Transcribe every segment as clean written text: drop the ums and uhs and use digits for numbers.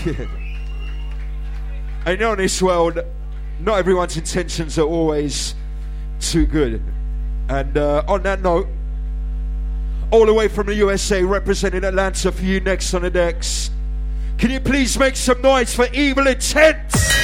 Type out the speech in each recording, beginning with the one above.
I know in this world, not everyone's intentions are always too good. And on that note, all the way from the USA, representing Atlanta for you next on the decks. Can you please make some noise for Evil Intent?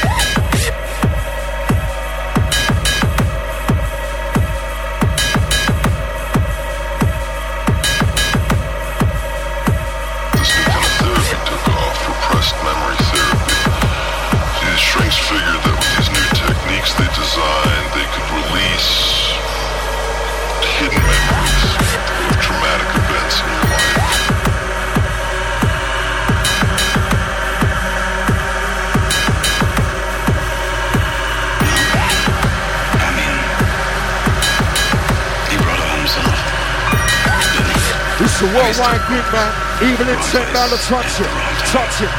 The worldwide group, man. Evil Intent, now to touch it. Touch it.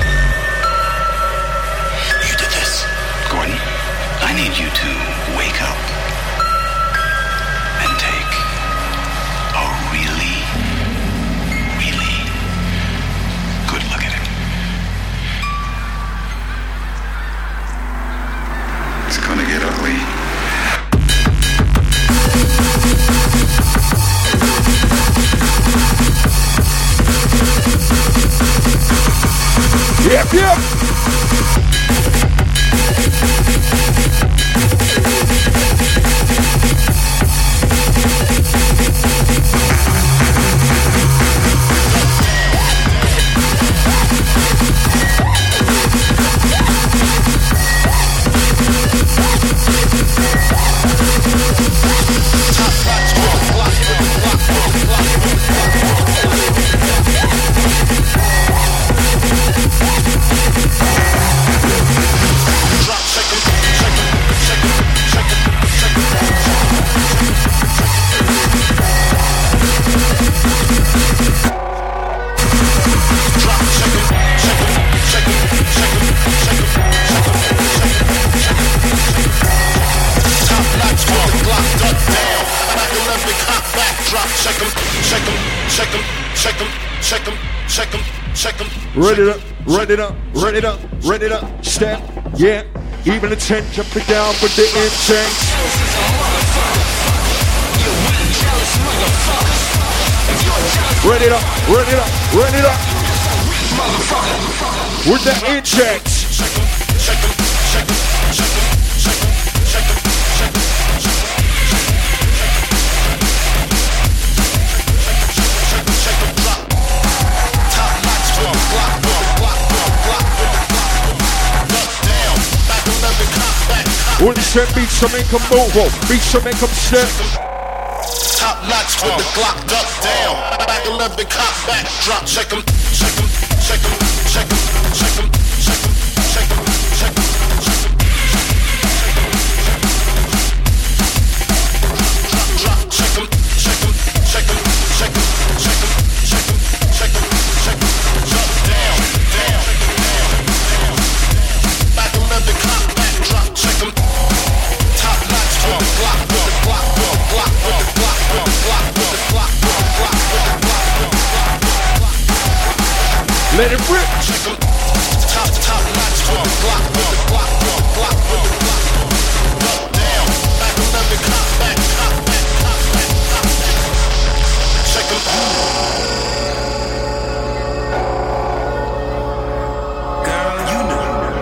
You did this. Gordon, I need you to wake up and take a really, really good look at him. It's gonna get ugly. Yep, yep. Ready up, step, yeah. Evil Intent, jumping down with the intent. Ready up. With the intent. One step, beats to make them move, beats to make them step. Top notch with the Glock duck down. Back 11, cop back, drop, check 'em, check 'em, check 'em, check 'em, check 'em, check 'em, check 'em, check 'em, check 'em. Drop, check 'em, check 'em, check 'em, check 'em, check 'em, check 'em, check 'em, check 'em. Drop down, down, down, down. Back 11, cop back, drop, check 'em. Top notch with the Glock, with the Glock, with the Glock, with the Glock, with the Glock, with the Glock, with the Glock, with the Glock, with the Glock. Let it rip. Check 'em. Top notch with the Glock, with the Glock, with the Glock, with the Glock. Up, down, back 11, cop back, cop back, cop back, cop back. Check 'em. Girl, you know.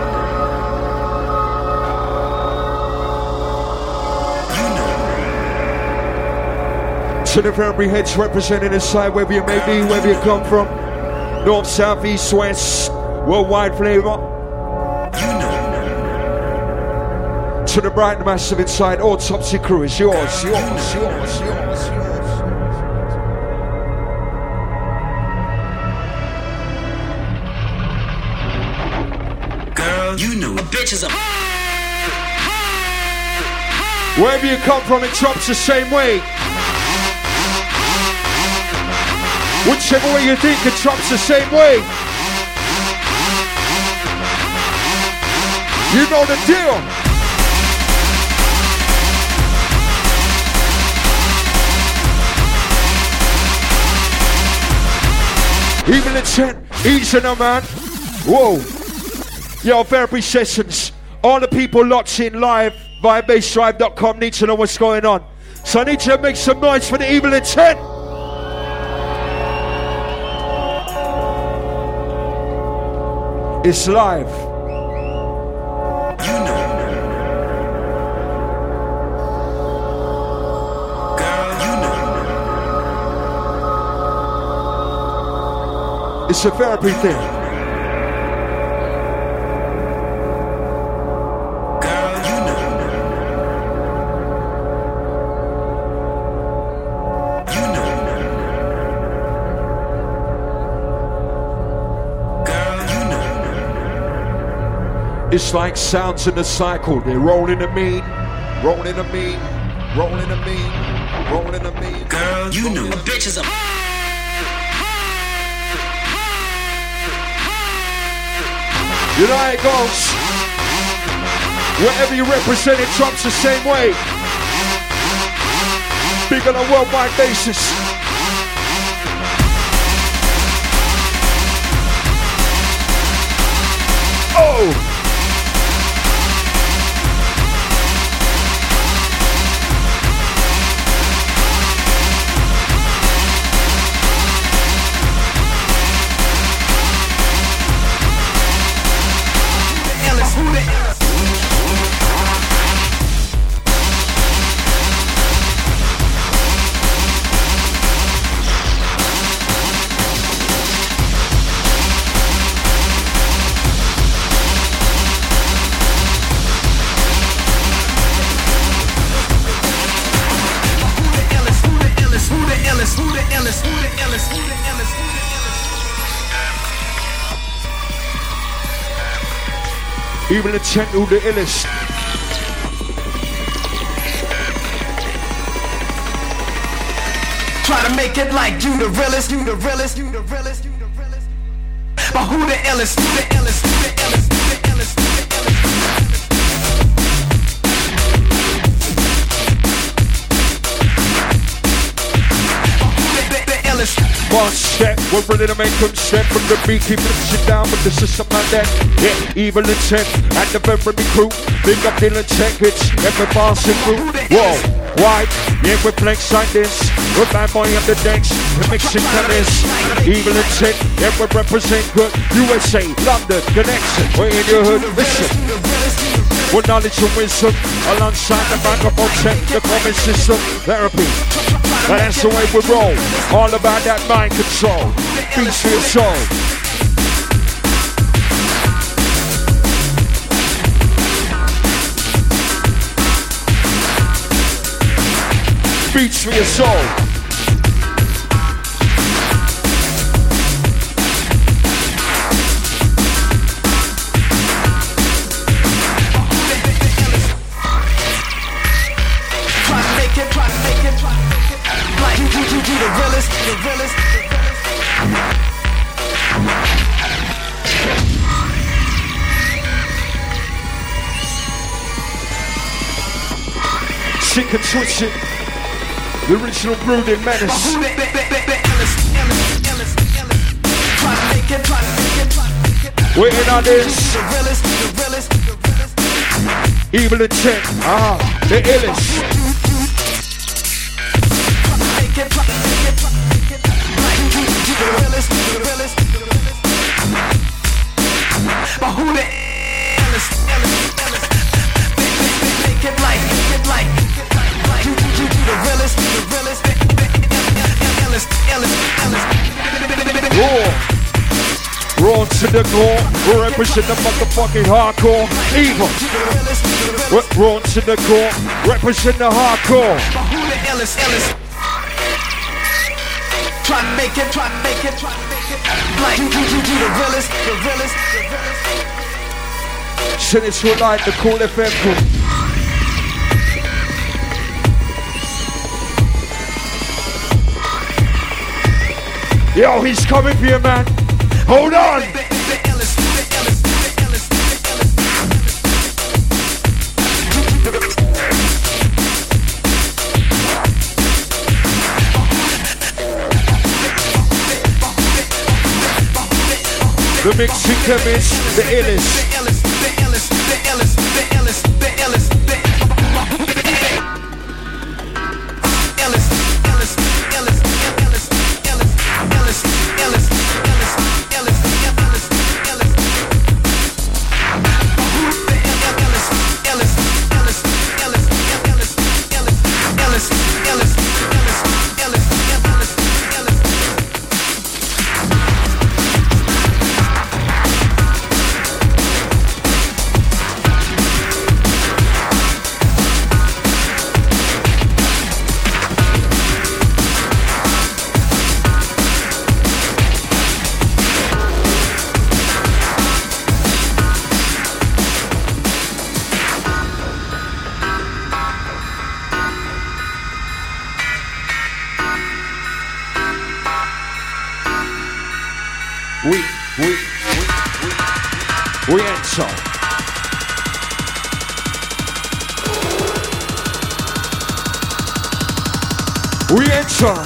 To the very heads representing the side, wherever you may be, wherever you come from. North, south, east, west, worldwide flavor. You know. To the bright and massive inside, Autopsy crew is yours. Girl, you know. A bitch is a... Wherever you come from, it drops the same way. Whichever way you think, it drops the same way. You know the deal. Evil Intent, easy now, man. Whoa. Yo, therapy sessions. All the people locked in live via bassdrive.com need to know what's going on. So I need you to make some noise for the Evil Intent. It's live. You know. Girl, you know. It's a therapy thing. Girl, you know. You know. Girl, you know. It's like sounds in a cycle. They roll in a mean, roll in a mean, roll in a mean, roll in a mean. Girl, you know. Bitches are. You know how it goes. Wherever you represent it, Trump's the same way. Big on a worldwide basis. Oh! Evil Intent, who the illest. Try to make it like you the realest, you the realest, you the realest, you the realest. But who the illest, who the illest, who the illest, who the illest, who the illest? One step, we're ready to make them step. From the beat, keep it down, but the system like that. Yeah, Evil Intent, and the very crew. Big up the Intent, it's every passing through. Whoa, why? Yeah, we flex like this. We're bad boy on the decks, we're mixing colors. Evil Intent, yeah, we represent good. USA, London, connection, we're in your hood, listen. With knowledge and wisdom, alongside the microphone check, the comment system, therapy. But that's the way we roll, all about that mind control, beats for your soul. Beats for your soul. Sick and twisted, the original brooding menace. Waiting on this. Evil Intent, the illest. But who the illest, make it like you the realest, Raw to the core, we represent the motherfucking hardcore. Evil. Raw to the core, represent the hardcore. But who the illest? Try to make it like you the realest, Send it to a light, the Cool FM crew. Yo, he's coming for you, man. Hold on. The mixing chemist, the illest. We enter. We enter.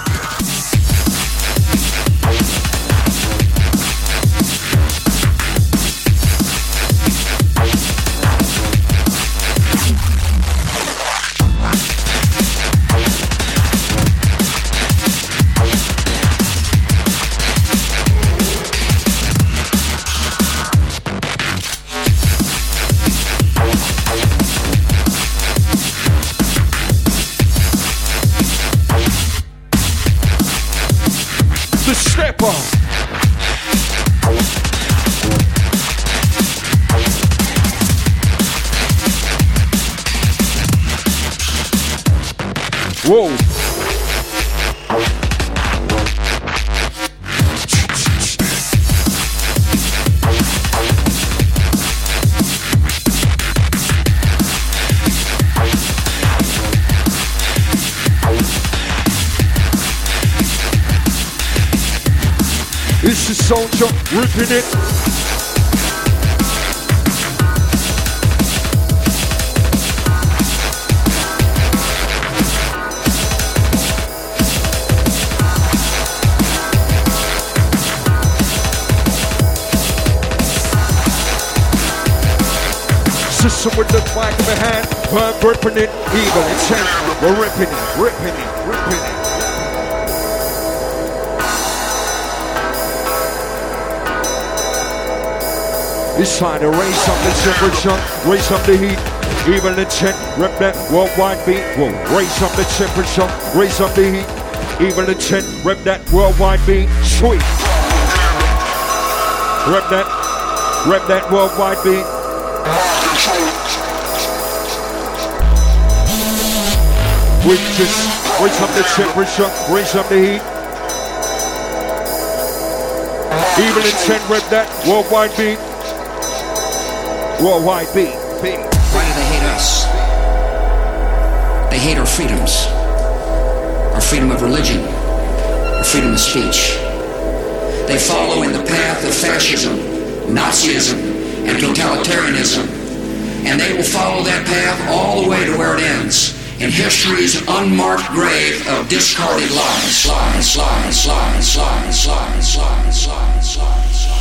The stepper. Whoa. It's the soldier ripping it. System with the mic in the hand, I'm ripping it, evil intent. We're ripping it, ripping it, ripping it. It's time to raise up the temperature, raise up the heat, even intent, rep that worldwide beat. Whoa, raise up the temperature, raise up the heat, even intent, rep that worldwide beat. Sweet. Rep that worldwide beat. We just raise up the temperature, raise up the heat. Even intent, rep that worldwide beat. Worldwide beat. Why do they hate us? They hate our freedoms. Our freedom of religion. Our freedom of speech. They follow in the path of fascism, Nazism, and totalitarianism. And they will follow that path all the way to where it ends. In history's unmarked grave of discarded lies. Lies, lies, lies, lies, lies, lies, lies, lies.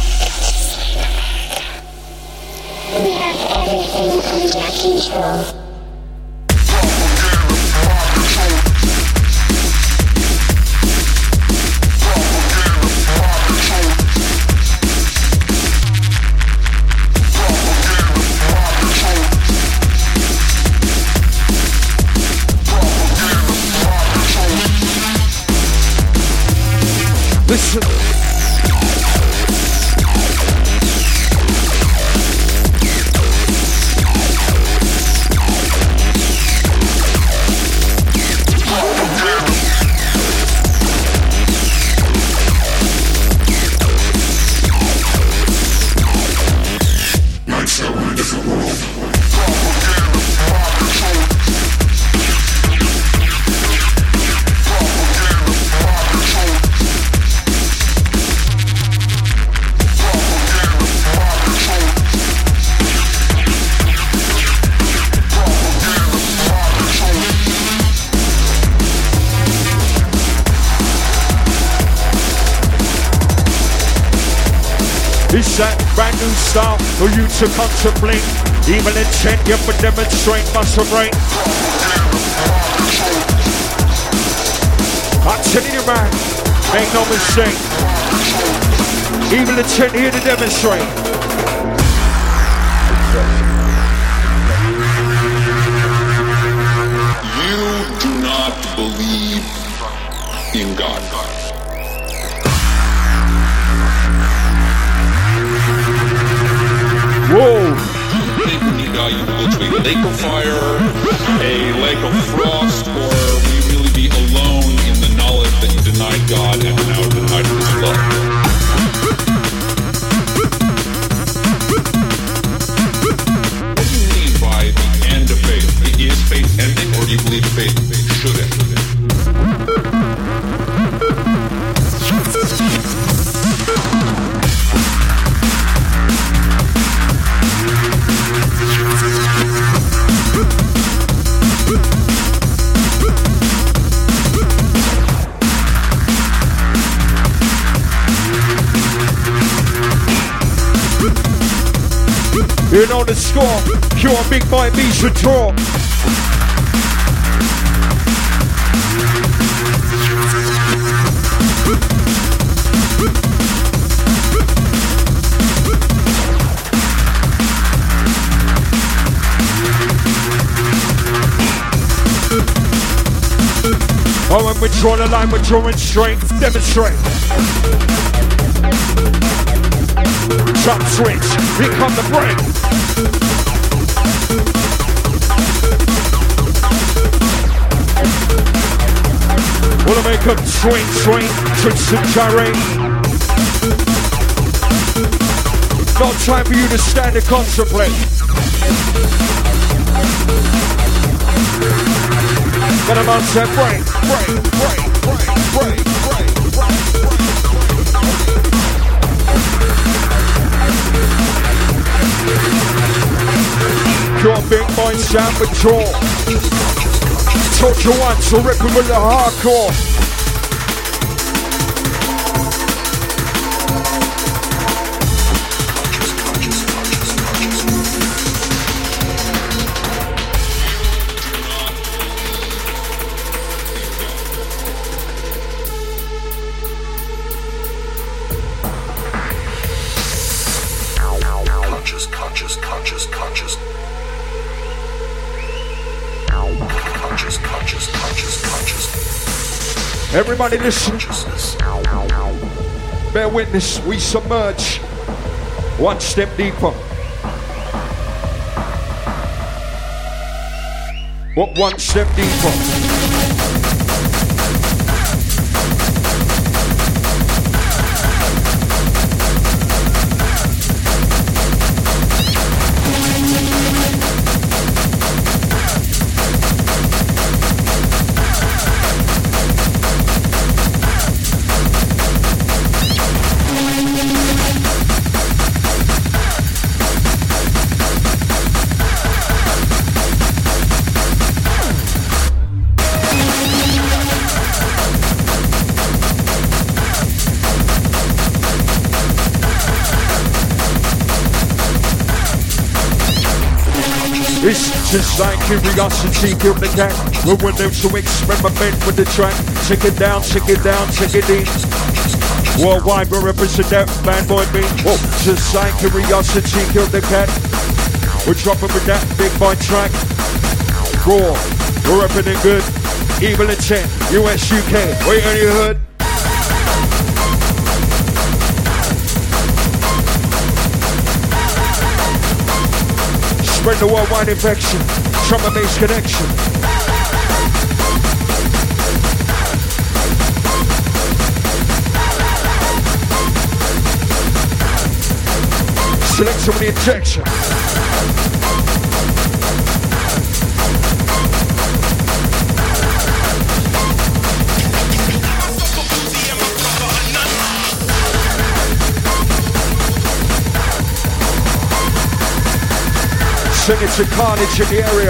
We have everything under control. Listen. set, brand new style for you to contemplate. Evil intent, you for demonstrate muscle brain. I'm telling you, man, make no mistake. Evil intent here to demonstrate. You do not believe in God. Whoa! When you die, you will go to a lake of fire, a lake of frost, or will you really be alone in the knowledge that you denied God and are now denied His love? What do you mean by the end of faith? Is faith ending, or do you believe faith should end? You know the score, pure big boy B should draw. Oh, when we draw the line, we're drawing straight, demonstrate. Jump switch, here come the break. Wanna make up swing, twitch and gyrate. No time for you to stand and contemplate. But I'm on set, break. Your big boy sound with jaw. Told you once, so rip it with the hardcore. Everybody listen. Bear witness, we submerge one step deeper. What one step deeper? It's just like curiosity killed the cat. We're willing to experiment with the track. Check it down, check it deep. Worldwide, we represent that bad boy beat. Whoa, just like curiosity killed the cat. We're dropping with that big boy track. Raw, we're repping it good. Evil intent, US, UK, we in your hood. Spread the worldwide infection, trauma based connection. Select some of the injection. Sing it to carnage in the area.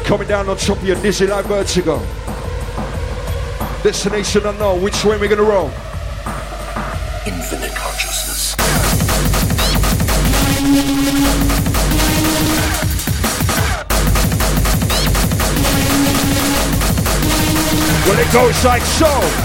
Coming down on top of your dizzy like vertigo. Destination unknown. Which way we gonna roll? Infinite consciousness. Well, it goes like so.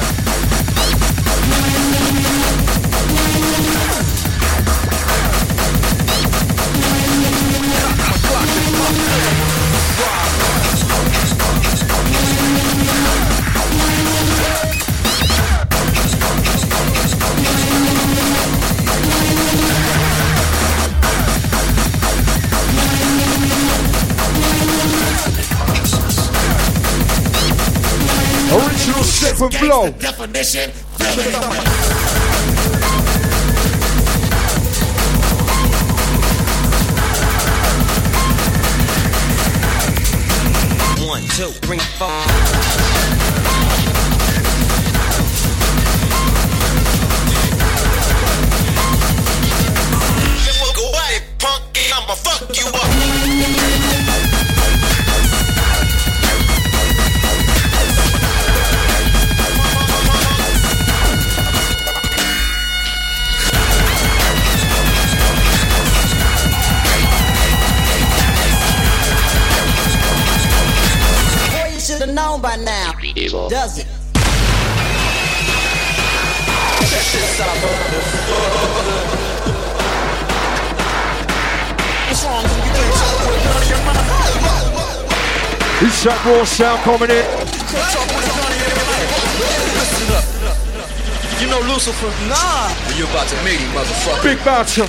Original step and flow. Definition. 1, 2, 3, 4. Walk away, punk, I'ma fuck you up. Known by now, does it? Is that raw sound coming in? You know Lucifer? Nah. You're about to meet him, motherfucker. Big bouncer.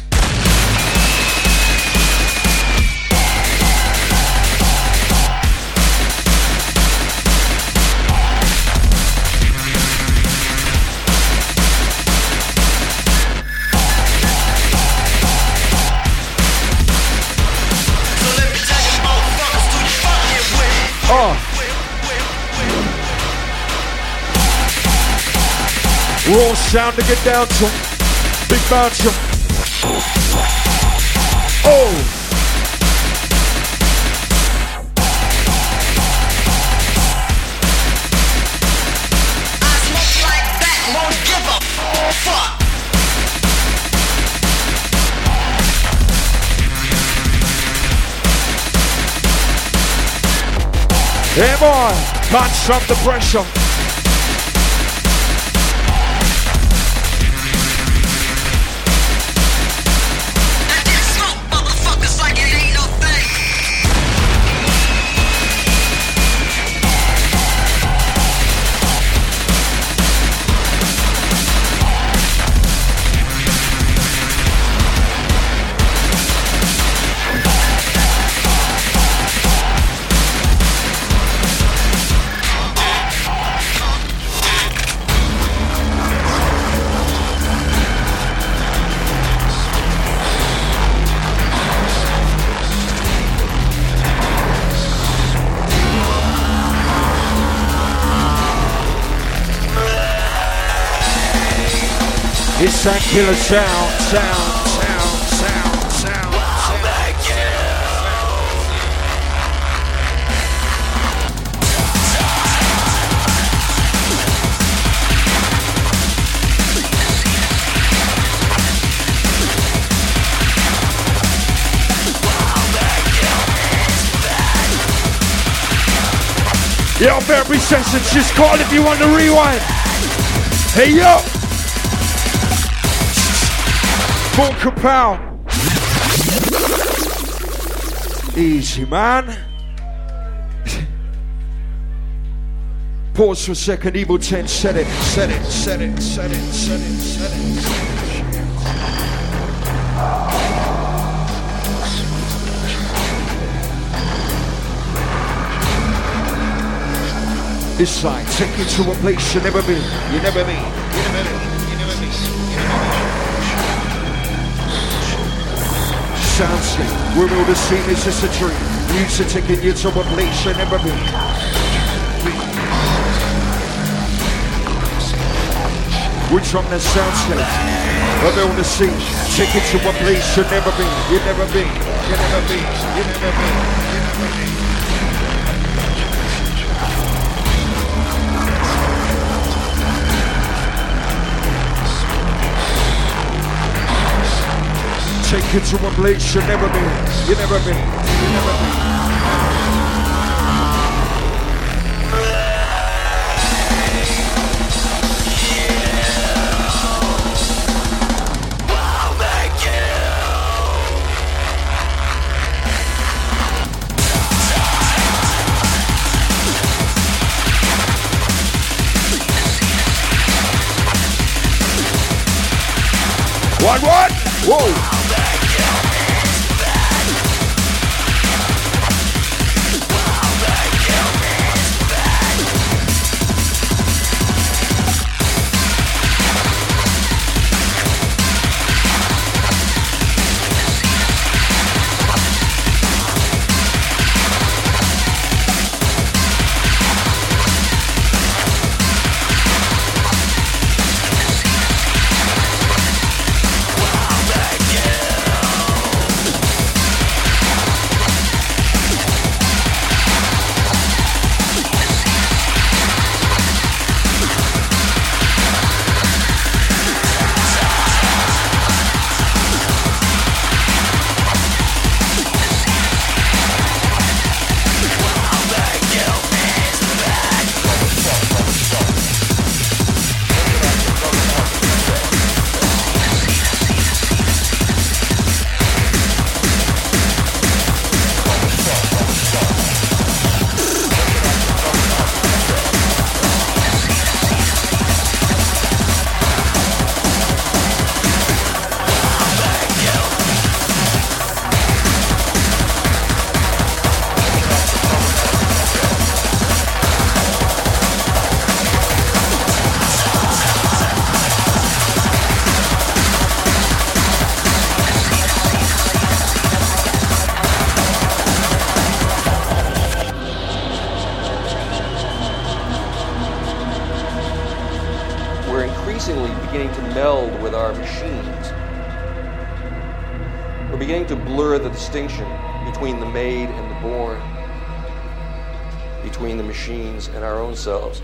Raw sound to get down to. Big bouncer. Oh! I smoke like that, won't give a fuck. Hey boy, can't stop the pressure. It's that killer sound. Yo, Barry Sensen, just call if you want to rewind. Hey, yo. Full kapow. Easy, man. Pause for a second. Evil 10, set it. It's like take you to a place you never been. Soundscape, where all the scene is just a dream. Music taking you to a place you never been. We're from the soundscape, of all the scene. Take you to a place you never been. take you to a place you never been. You never been. You never been. What? Whoa! Beginning to meld with our machines. We're beginning to blur the distinction between the made and the born, between the machines and our own selves.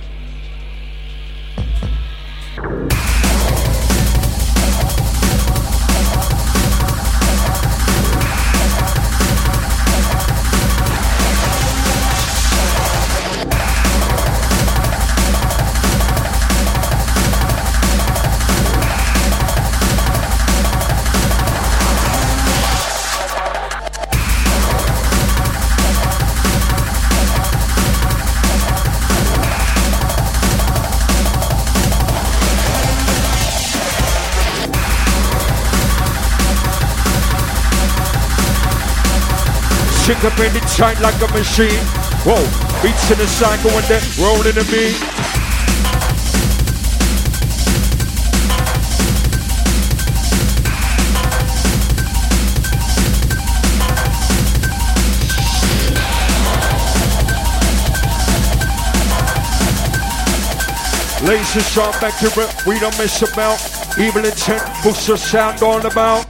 Syncopated shine like a machine. Whoa, beats in the cycle and then rolling to me. Laser sharp accurate, we don't mess about. Evil intent, push the sound on about.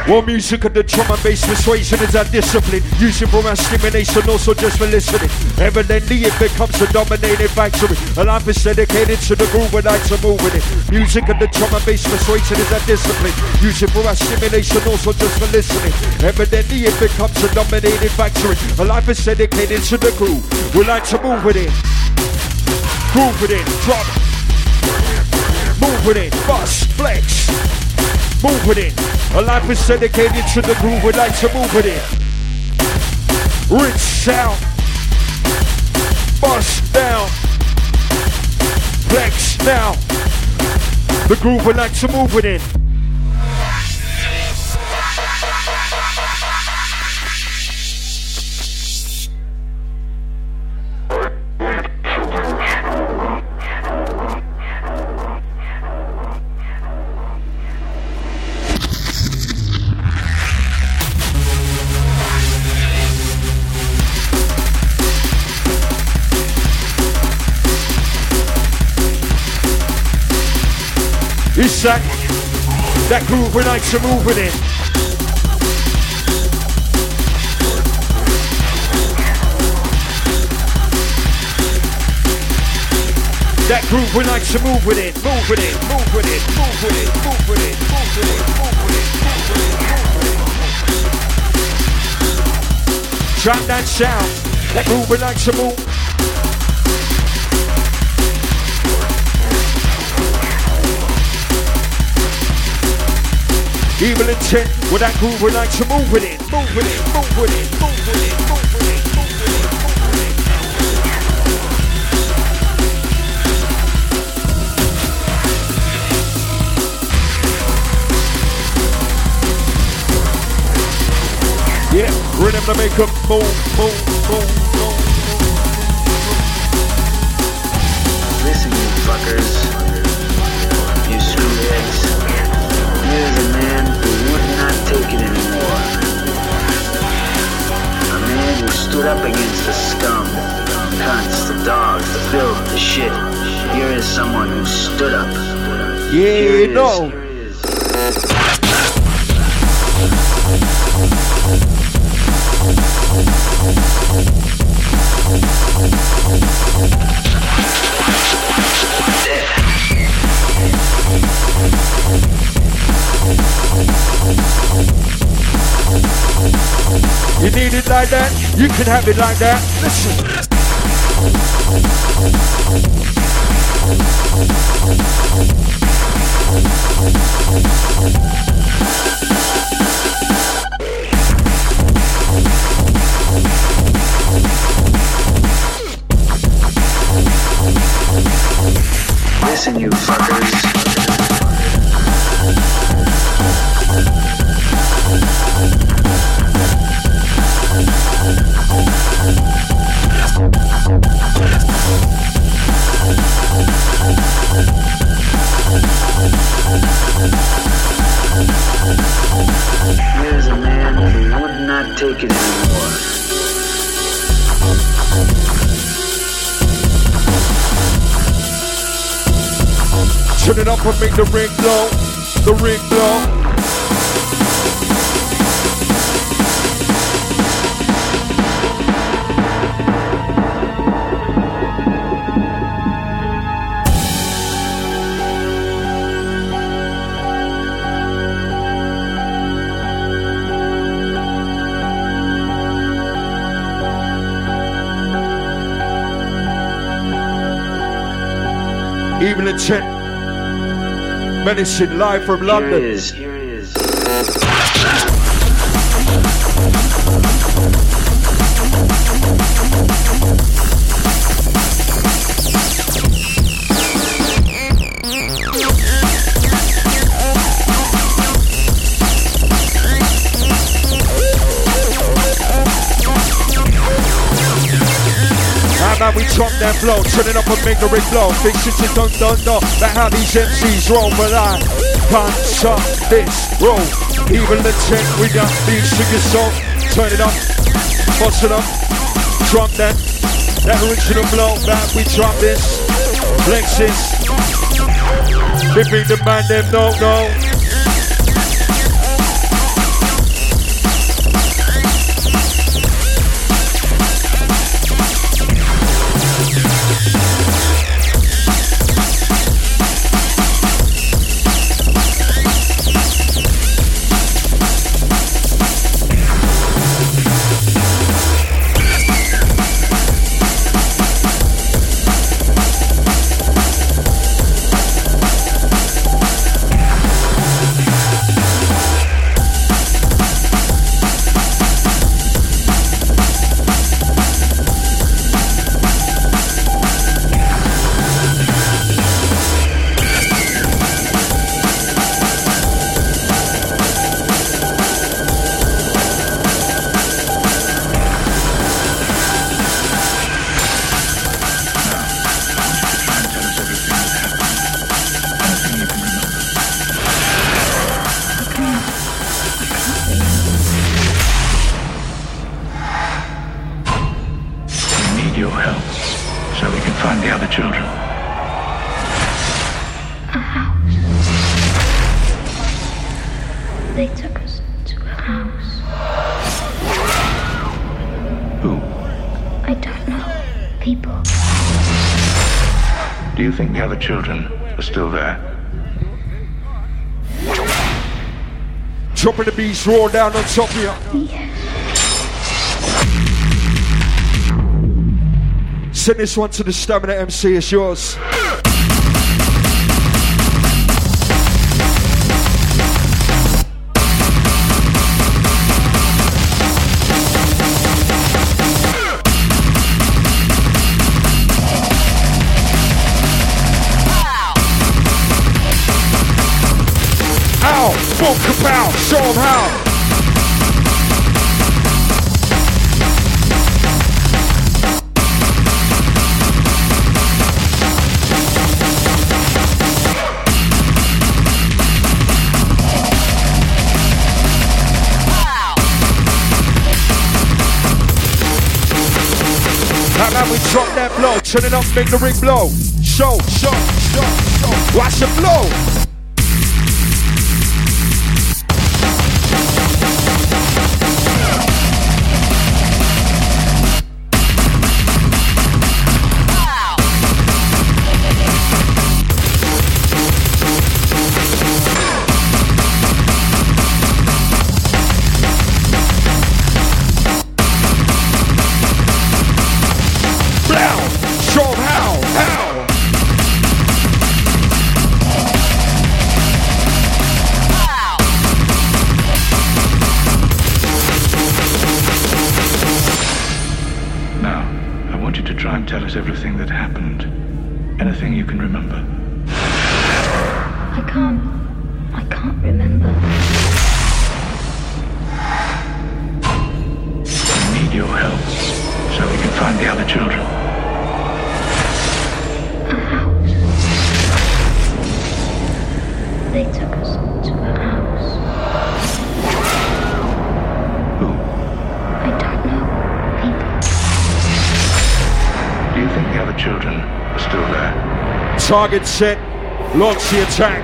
Well, music and the drum and bass persuasion is our discipline. Using for our stimulation, also just for listening. Evidently, it becomes a dominating factory. A life is dedicated to the groove and I to move with it. Music and the drum and bass persuasion is our discipline. Using for our stimulation, also just for listening. Evidently, it becomes a dominating factory. A life is dedicated to the groove. We like to move with it. Groove with it. Drop. Move with it. Bust. Flex. Move with it. A life is dedicated to the groove. We like to move with it. Rich sound. Bust down. Flex now. The groove we like to move with it. It's that groove we like to move with it. That groove we like to move with it. Move with it, move with it, move with it, move with it, move with it, move with it, move with it. Drop that sound. That groove we like to move. Evil intent with that groove we like to move with it. Move with it, move with it, move with it, move with it, move with it, move with it. Yeah, rhythm to make them move, move, move, move. Listen, you fuckers, you screwheads. Here's a man who would not take it anymore. A man who stood up against the scum, the cunts, the dogs, the filth, the shit. Here is someone who stood up. Yeah, you know. You need it like that, you can have it like that. Listen. Listen, you fuckers. Here's a man who would not take it anymore. Turn it up and make the ring blow. The ring blow. Evil intent. Medicine live from London. Here it is. Here it is. Now we drop that flow, turn it up and make the ring blow. Big shit you don't know that how these MCs roll, but I can't stop this roll. Even the check, we got these sugar salt. Turn it up, bust it up, drop that original blow. Back we drop this, Lexus. Bipping the man, them don't know. think the other children are still there? Dropping the beats raw down on top of you. Send this one to the Stamina MC, it's yours. Boom, kapow, show them how. How about we drop that blow, turn it up, make the ring blow. Show. Watch it blow. Tell us everything that happened. Anything you can remember. I can't remember. We need your help so we can find the other children. A house. They took us to a house. Who? I don't know. People. Do you think the other children are still there? Target set. Launch the attack.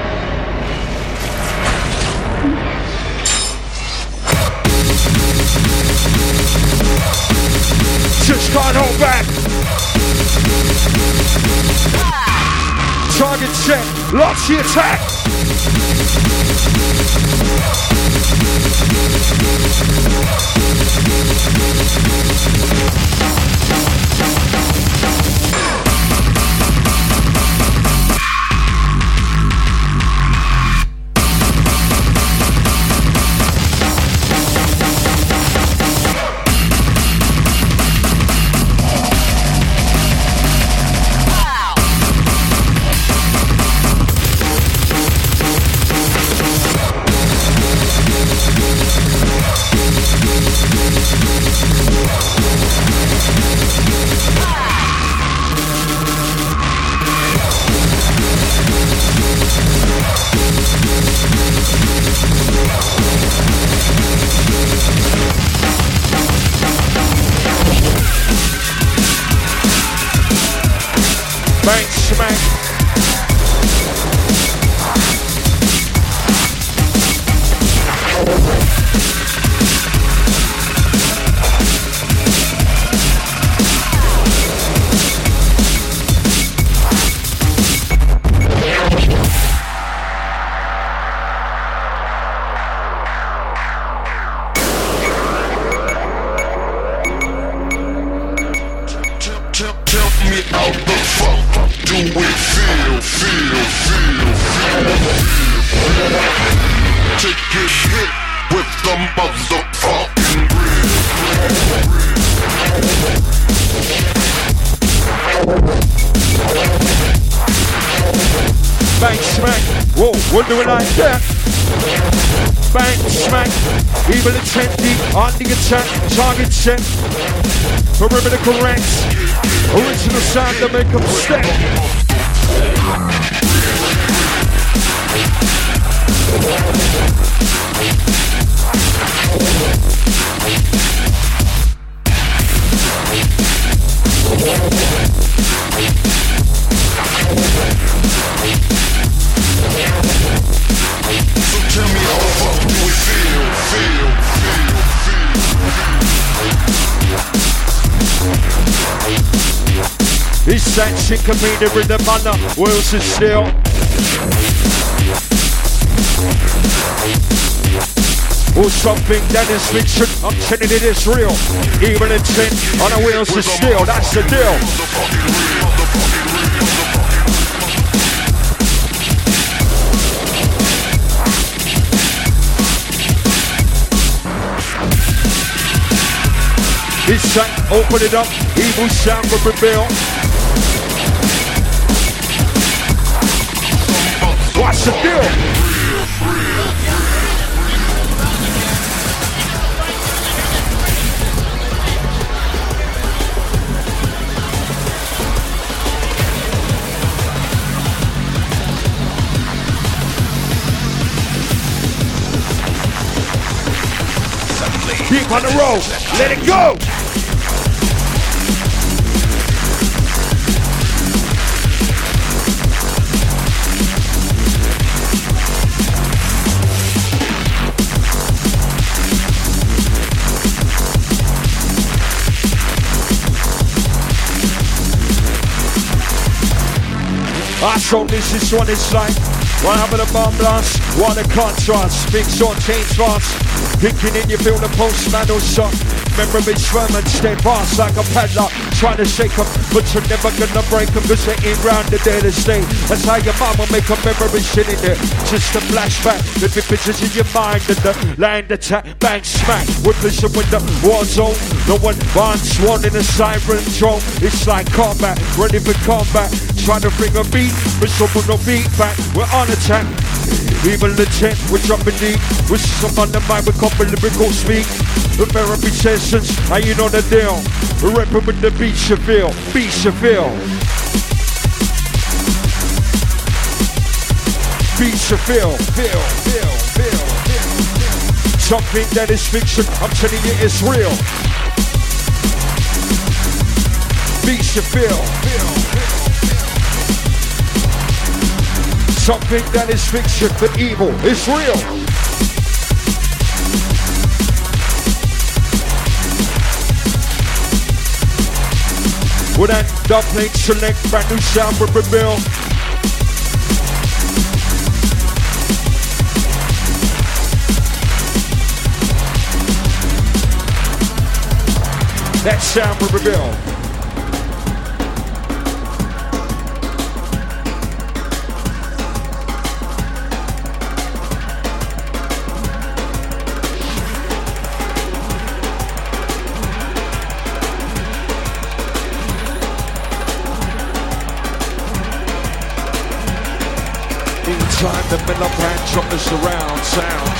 Just can't hold back. Target set. Launch the attack. Bang, smack. We'll do it like that. Bang, smack. Evil intent deep on the attack. Target set. Perimeter correct. Original sound to make them step. Tell me how the fuck do we feel? It's that syncopated rhythm on the wheels of steel. Or something that is fiction, I'm telling it is real. Evil intent on the wheels of steel, that's the deal. This time, open it up, evil sound will reveal. What's the deal? Keep on the road, let it go! I saw this is what it's like. One having a bomb blast, one a contrast, mix or change fast. Kicking in, you feel the postman or shot. Remember it's firm and steadfast like a padlock. Trying to shake them, but you're never gonna break them, cause they ain't round the day to stay. That's how your mama make a memory sitting there. Just a flashback, the pictures in your mind and the land attack, bang smack. With vision with the war zone. No one wants one in a siren drone. It's like combat, ready for combat. Trying to bring a beat, but someone no beat back. We're on attack. Even the tent, we're dropping deep. With some on the mind, we couple lyrical speak. The therapy sessions, and you know the deal. We're rapping with the beat you feel, beat you feel. Beat you feel. Something that is fiction, I'm telling you it's real. Beat you feel. Something that is fiction, but evil is real. With that dumpling select, brand new sound with reveal. That sound will reveal. Time the milliband choppers around, sound.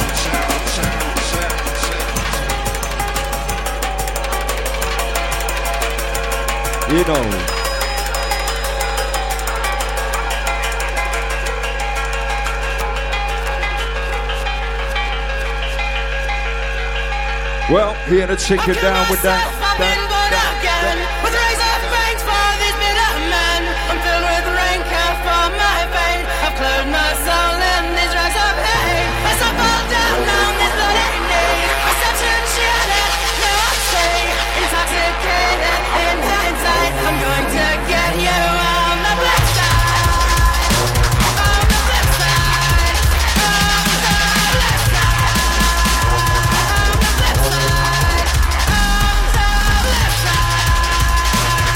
You know. Well, here to take it down with that. With razor fangs for this bitter man. I'm filled with rancor for my vein. I've clothed my soul in these rags of hate. As I fall down on this bloody knee, perception shattered, no I say. Intoxicated in hindsight, I'm going to get you on the black side. On the flip side. On the left side. On the flip side. On the left side.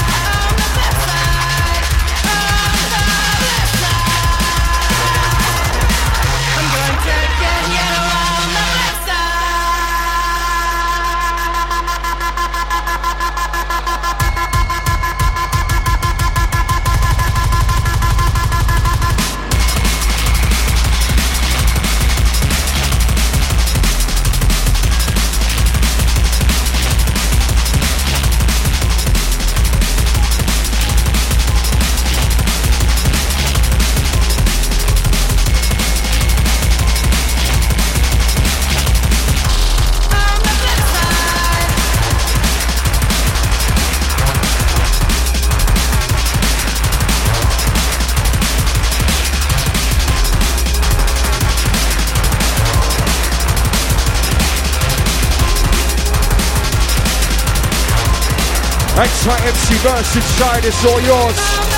Anti-MC verse inside, it's all yours.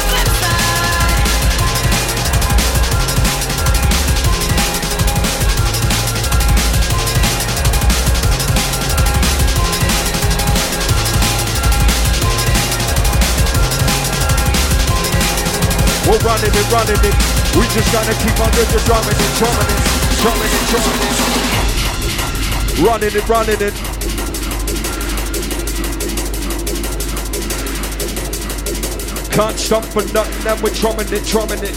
We're running it. We just gotta keep on the drumming it. Running it. Can't stop for nothing, and we're drumming it.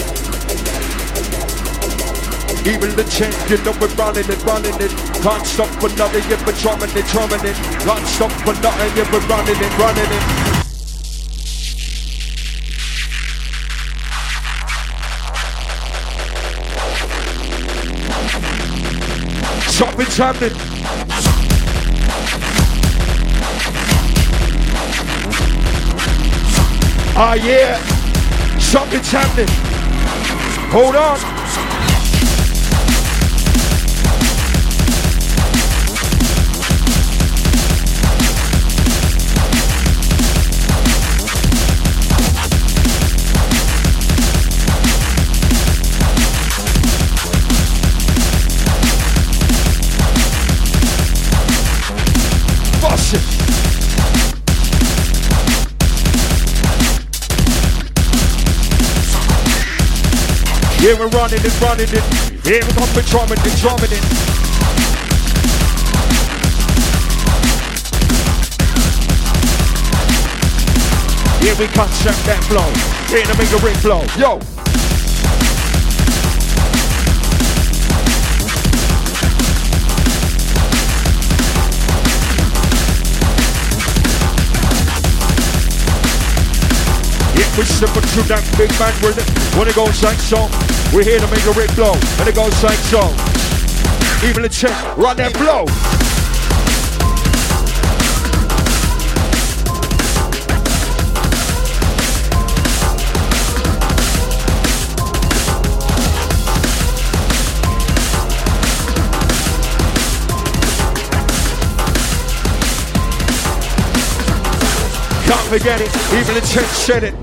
Even the champion, know we're running it. Can't stop for nothing, yeah, we're drumming it. Can't stop for nothing, yeah, we're running it. Something's happening. Ah, yeah. Something's happening. Hold on. Yeah, we're running it. Yeah, we're gonna be drumming it. Yeah, we can't check that flow. Yeah, to make a ring flow. Yo. Yeah, we slipping through that big man rhythm. When it goes like so, we're here to make a ring blow. When it goes like so, even the check, run that blow. Can't forget it, even the check said it.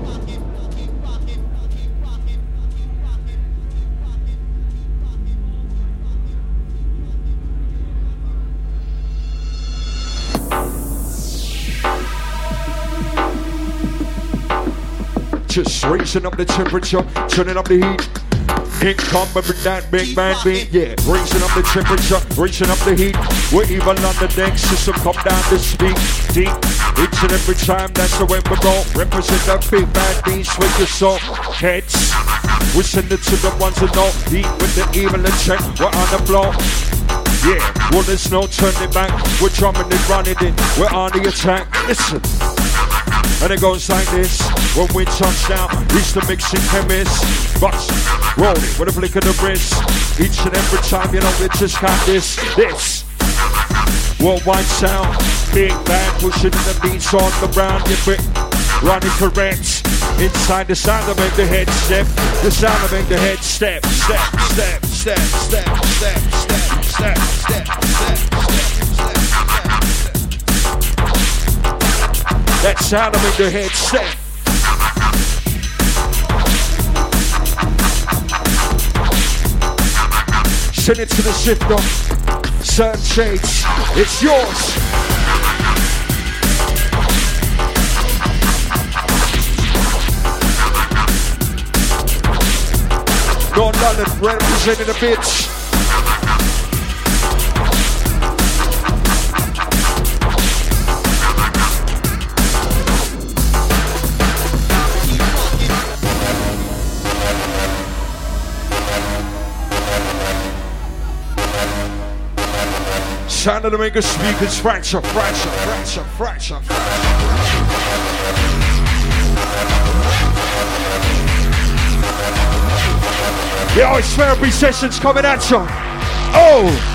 Just raising up the temperature, turning up the heat. Income with that big band beat, yeah. Raising up the temperature, raising up the heat. We're even on the deck, system come down to speak deep. Each and every time, that's the way we go. Represent the big band beats with your soul. Heads, we send it to the ones that know. Deep with the evil and check, we're on the floor. Yeah, well there's no turning back. We're drumming it, running it, we're on the attack. Listen. And it goes like this. When we touch down, he's the mixing chemist. Bust, roll it with a flick of the wrist. Each and every time, you know, we just got this. Worldwide sound. Big band pushing the beats on the ground. You quick, running correct. Inside the sound to make the head step. The sound to make the head step. That sound to make the head step. Send it to the shifter. Certain shades. It's yours. North London representing the bitch. Sound of the mega speakers, fracture. Yo, it's therapy sessions coming at you. Oh!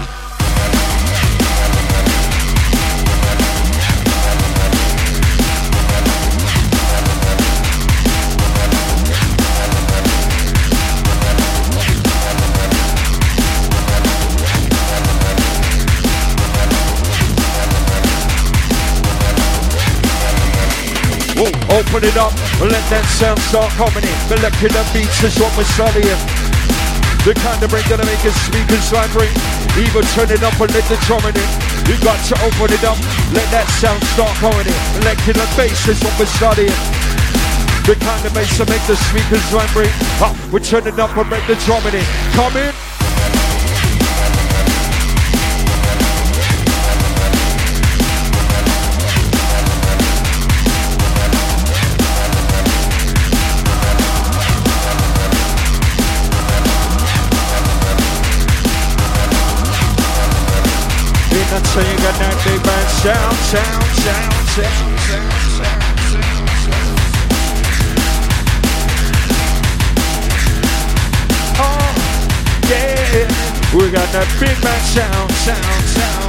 open it up, let that sound start coming in. Molecular beats is what we're studying. The kind of break gonna make your speakers vibrate. Even turn it up and let the drumming in. You got to open it up, let that sound start coming in. Molecular bass is what we're studying. The kind of bass to make the speakers vibrate. We're turning up and let the drumming in. Come in. So you got that big band sound. Oh, yeah. We got that big band sound.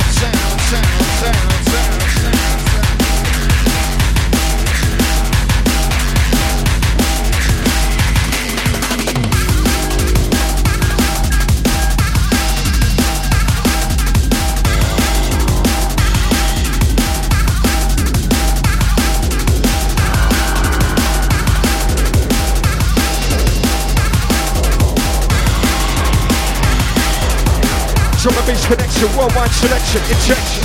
Drum and bass connection, worldwide selection, injection.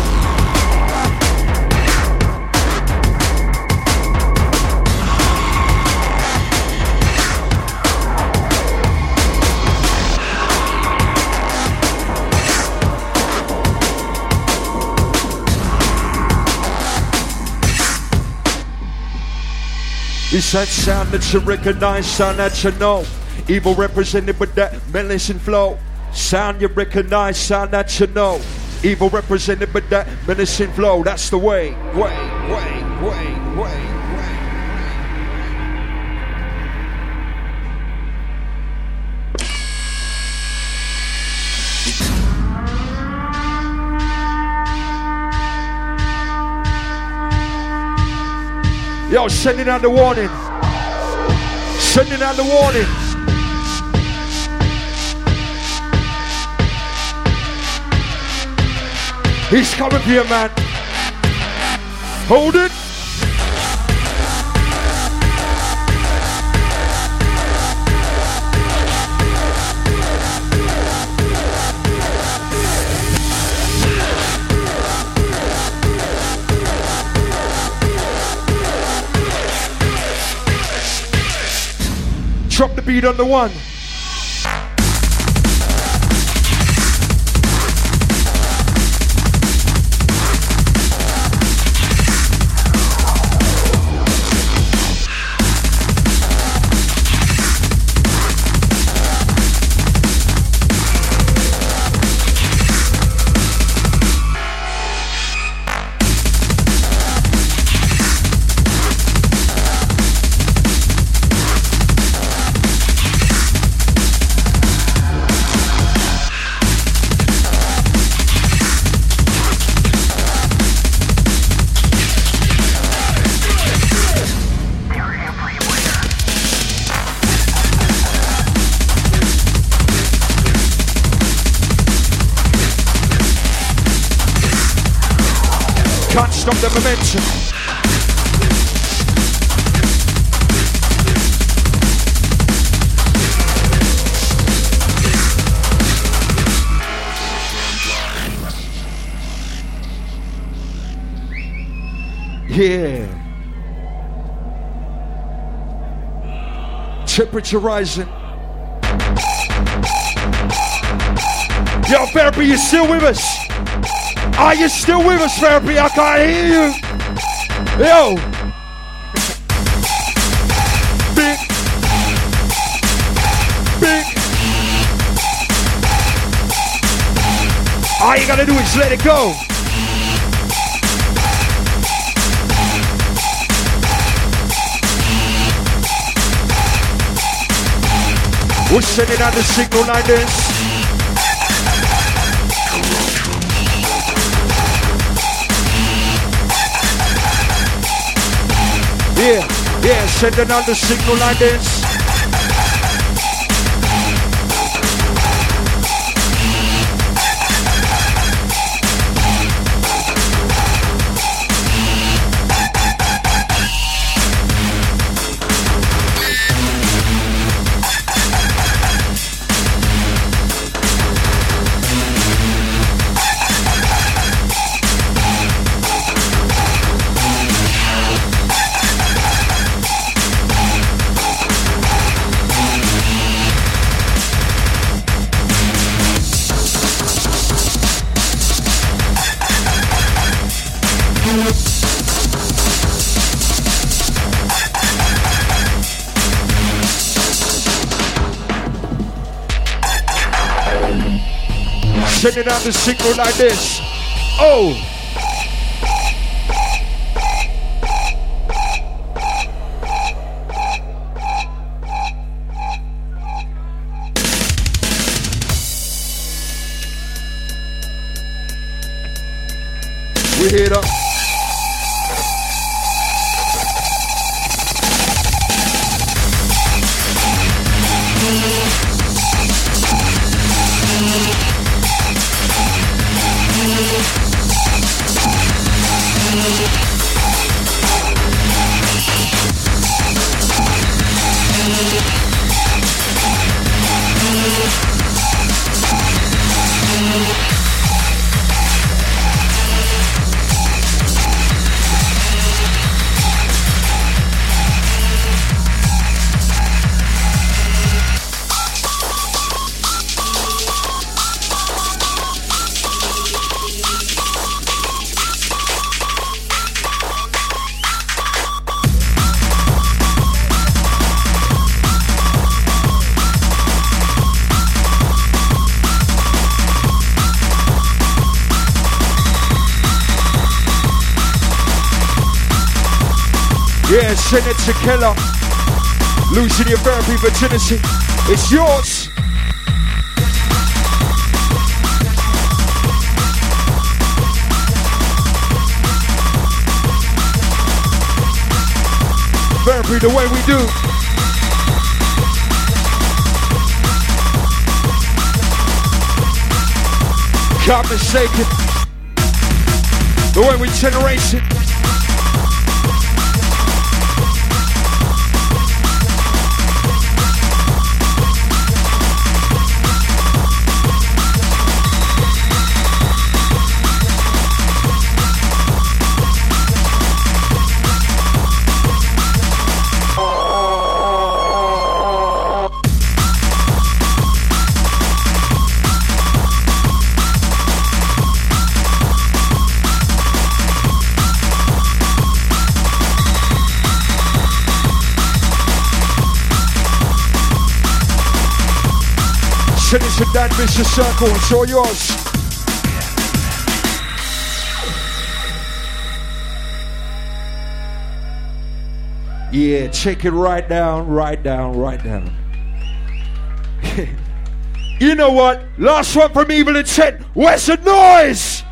It's that sound that you recognize, sound that you know. Evil represented with that menacing flow. Sound you recognize, sound that you know. Evil represented with that menacing flow. That's the way. Yo, sending out the warning. Sending out the warning. He's coming here, man. Hold it. Drop the beat on the one. Can't stop the momentum. Yeah. Temperature rising. Yo, Therapy, you still with us? Are you still with us, Therapy? I can't hear you. Yo. Big. All you gotta do is let it go. We're sending out the signal like this. Yeah, sending out the signal like this. sending out the signal like this. Oh! We hit up. Yeah, send it to Keller. Losing your therapy virginity. It's yours. Therapy the way we do. Can't mistake it. The way we generate it. Send it to that vicious circle, it's all yours. Yeah, check it right down, right down, right down. You know what? Last one from Evil Intent. Where's the noise?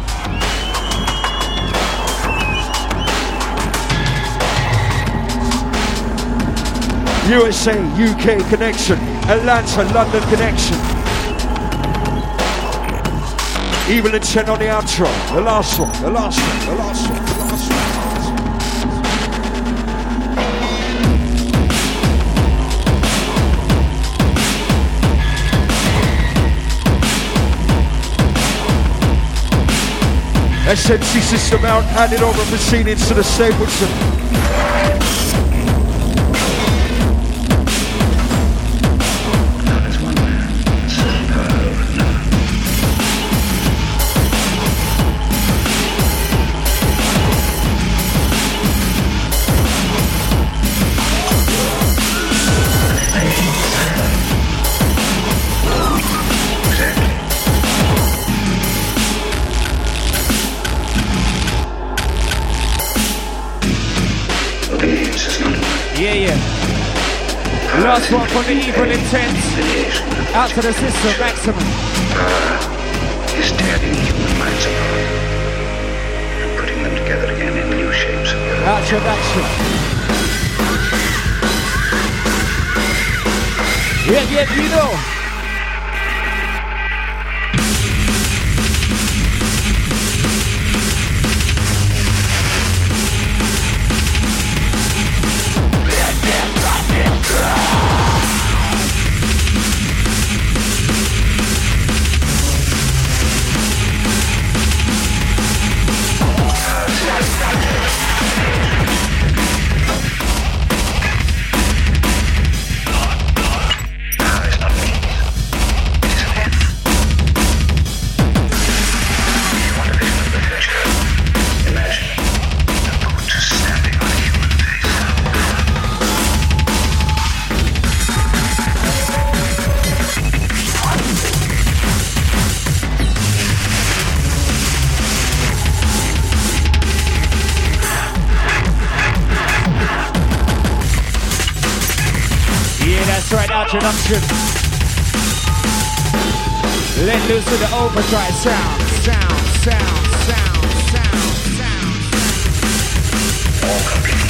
USA, UK connection. Atlanta, London connection. Evil Intent on the outro. The last one, the last one, the last one, the last one. SMC system out, handed over proceedings to the Stapleton. Last one from the Evil Intent. Out to the system, maximum. Is tearing human minds apart and putting them together again in new shapes. Out to action. Yeah, you know. introduction. Let loose with the overdrive sound. All completely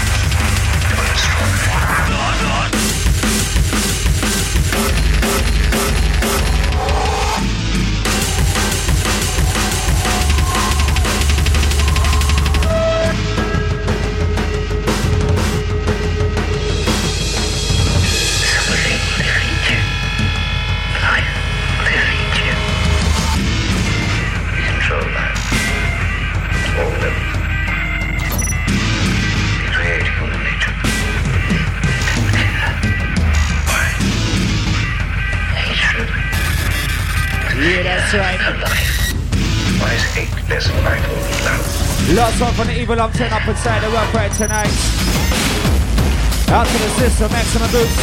Yeah, that's right. Why is hate less vital than love? Last one from the evil I'm 10 up inside the rock right tonight. Out to the system, maximum boost.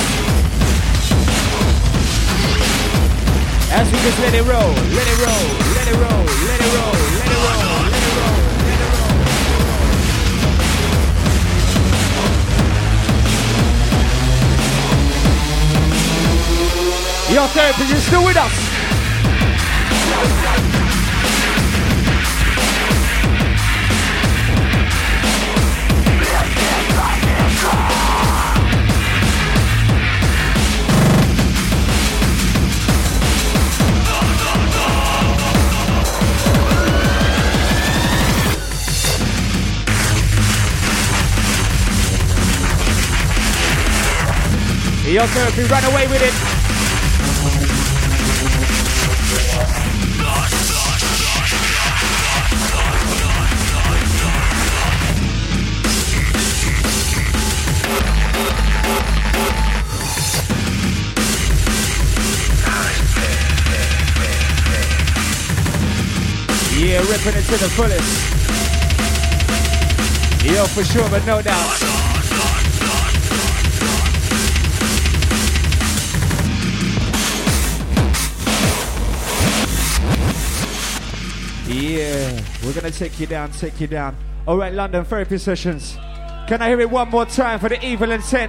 As we just let it roll, let it roll, let it roll, let it roll, let it roll, let it roll, let it roll. Your therapy, you still with us? Your therapy, run away with it. Yeah, ripping it to the fullest. Yo, for sure, but no doubt. Yeah, we're gonna take you down, take you down. All right, London therapy sessions. Can I hear it one more time for the evil intent?